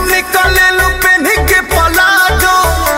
जब निकले लू पेन के पलाजो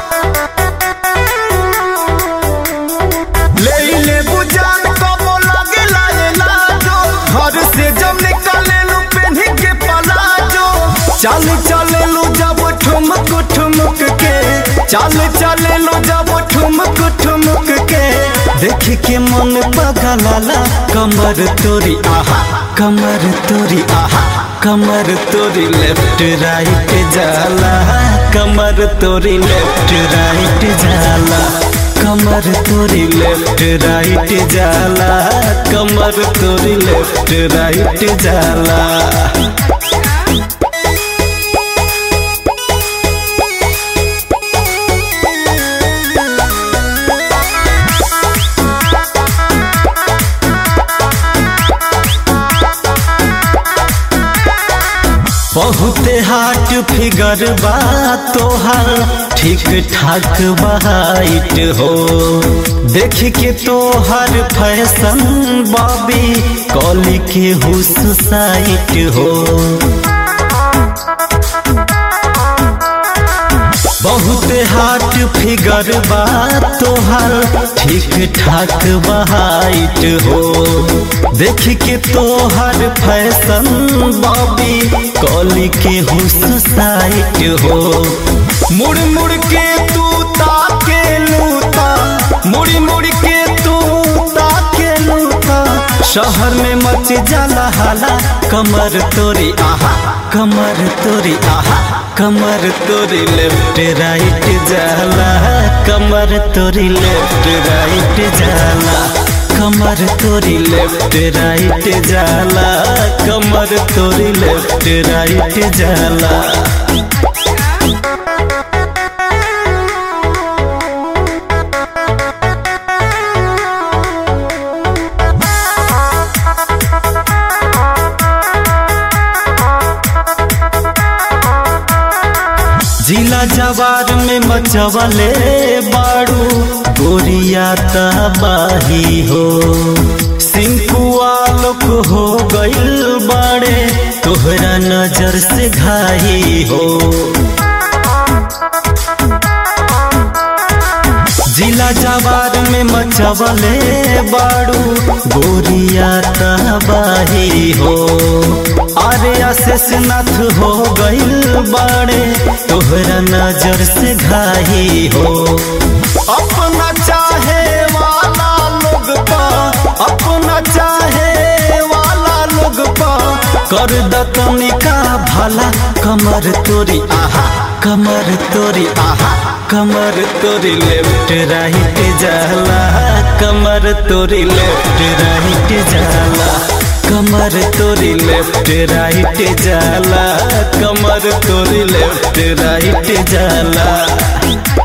ले बुझान कबो लगे लाए लाजो घर से जब निकले लू पेन के पलाजो चल चले लू जब ठुमक ठुमक के चल चले लू जब ठुमक ठुमक के देख के मन पगलाला कमर तोरी आहा कमर तोरी आहा कमर तोरी लेफ्ट राइट जाला कमर तोरी लेफ्ट राइट जाला कमर तोरी लेफ्ट राइट जाला कमर तोरी लेफ्ट राइट जाला। बहुते हाट फिगर बा तोहार ठीक ठाक बाइट हो देख के तोहर फैशन बॉबी कॉली के हुस साइट हो बहुते हाट फिगर बा तोहार ठीक ठाक बाइट हो देख के तोहर फैशन बॉबी कॉली के हुस साइट हो मुड़ मुड़ के तू ताके लूता मुड़ी मुड़ के तू ताके लूता शहर में मच जाला हाला कमर तोरी आहा कमर तोरी आहा कमर तोरी लेफ्ट राइट जाला कमर तोरी लेफ्ट राइट जाला कमर तोरी लेफ्ट राइट जाला कमर तोरी लेफ्ट राइट जाला। जिला जवार में मचवले बाड़ू गोरिया तबाही हो सिंकुआ लोग हो गइल बाड़े तोहरा नजर से घाई हो जिला जवार में मचवले बाड़ू गोरिया तबाही हो अरे शेषनाथ हो गइल बाड़े तोहरा नजर से घाई हो अपना चाहे वाला लोग पा अपना चाहे वाला लोग पा कर दतनिका भला कमर तोरी आहा कमर तोरी आहा कमर तोरी लेफ्ट राइट जाला कमर तोरी लेफ्ट राइट जाला कमर तोरी लेफ्ट राइट जाला कमर तोरी लेफ्ट राइट जाला।